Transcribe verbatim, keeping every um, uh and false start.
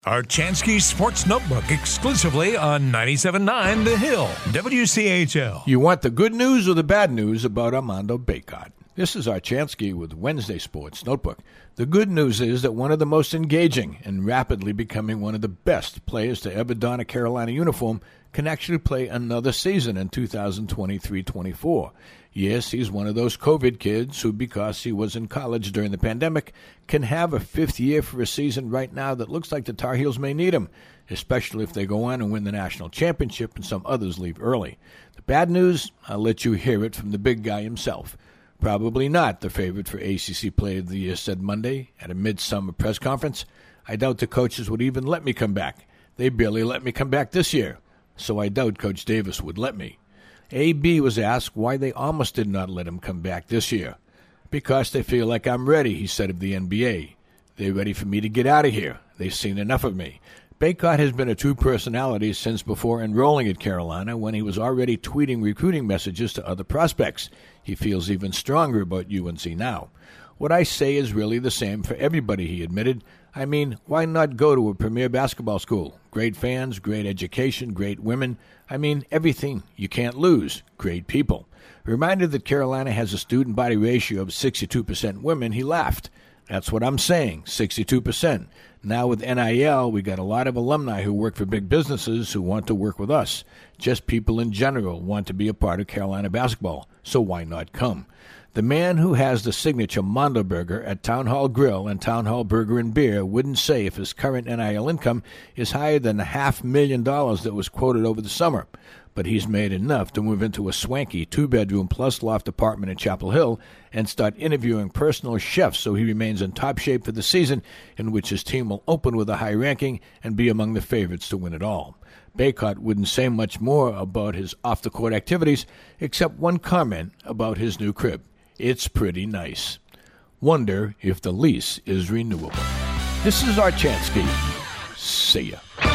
Archansky Sports Notebook, exclusively on ninety-seven point nine The Hill, W C H L. You want the good news or the bad news about Armando Bacot? This is Archansky with Wednesday Sports Notebook. The good news is that one of the most engaging and rapidly becoming one of the best players to ever don a Carolina uniform can actually play another season in two thousand twenty-three twenty-four. Yes, he's one of those COVID kids who, because he was in college during the pandemic, can have a fifth year for a season right now that looks like the Tar Heels may need him, especially if they go on and win the national championship and some others leave early. The bad news, I'll let you hear it from the big guy himself. Probably not the favorite for A C C Player of the Year said Monday at a midsummer press conference. I doubt the coaches would even let me come back. They barely let me come back this year, so I doubt Coach Davis would let me. A B was asked why they almost did not let him come back this year. Because they feel like I'm ready, he said of the N B A. They're ready for me to get out of here. They've seen enough of me. Bacot has been a true personality since before enrolling at Carolina, when he was already tweeting recruiting messages to other prospects. He feels even stronger about U N C now. What I say is really the same for everybody, he admitted. I mean, why not go to a premier basketball school? Great fans, great education, great women. I mean, everything you can't lose. Great people. Reminded that Carolina has a student body ratio of sixty-two percent women, he laughed. That's what I'm saying, sixty-two percent. Now with N I L, we got a lot of alumni who work for big businesses who want to work with us. Just people in general want to be a part of Carolina basketball, so why not come? The man who has the signature Mondo Burger at Town Hall Grill and Town Hall Burger and Beer wouldn't say if his current N I L income is higher than the half million dollars that was quoted over the summer. But he's made enough to move into a swanky two-bedroom plus loft apartment in Chapel Hill and start interviewing personal chefs so he remains in top shape for the season, in which his team will open with a high ranking and be among the favorites to win it all. Bacot wouldn't say much more about his off-the-court activities, except one comment about his new crib. It's pretty nice. Wonder if the lease is renewable. This is Archansky. See ya.